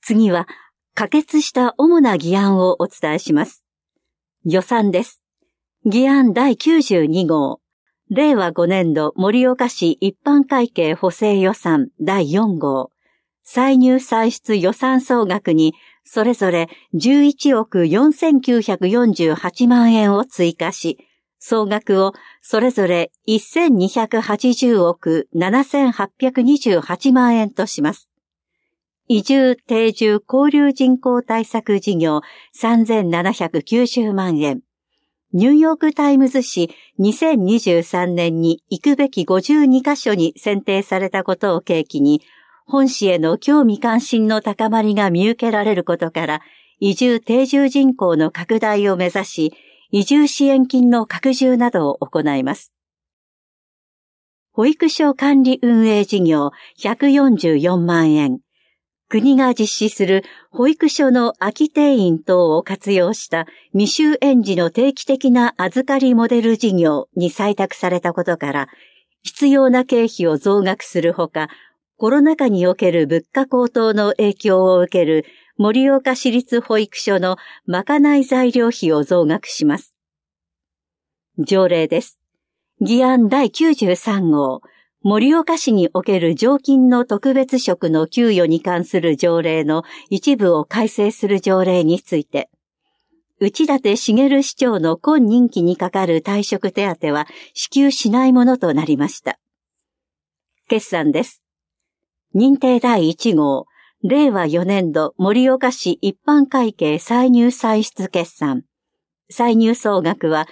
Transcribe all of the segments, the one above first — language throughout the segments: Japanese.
次は、可決した主な議案をお伝えします。予算です。議案第92号。令和5年度盛岡市一般会計補正予算第4号。歳入歳出予算総額に、それぞれ11億4948万円を追加し、総額をそれぞれ1280億7828万円とします。移住定住交流人口対策事業3790万円。ニューヨークタイムズ紙2023年に行くべき52カ所に選定されたことを契機に、本市への興味関心の高まりが見受けられることから、移住定住人口の拡大を目指し、移住支援金の拡充などを行います。保育所管理運営事業144万円。国が実施する保育所の空き定員等を活用した未就園児の定期的な預かりモデル事業に採択されたことから、必要な経費を増額するほか、コロナ禍における物価高騰の影響を受ける盛岡市立保育所のまかない材料費を増額します。条例です。議案第93号。盛岡市における常勤の特別職の給与に関する条例の一部を改正する条例について、内館茂市長の今任期にかかる退職手当は支給しないものとなりました。決算です。認定第1号、令和4年度盛岡市一般会計歳入歳出決算。歳入総額は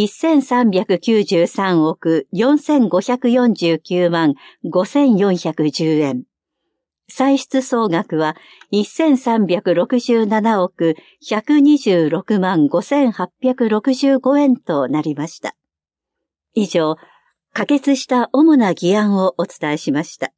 1393億4549万5410円。歳出総額は1367億126万5865円となりました。以上、可決した主な議案をお伝えしました。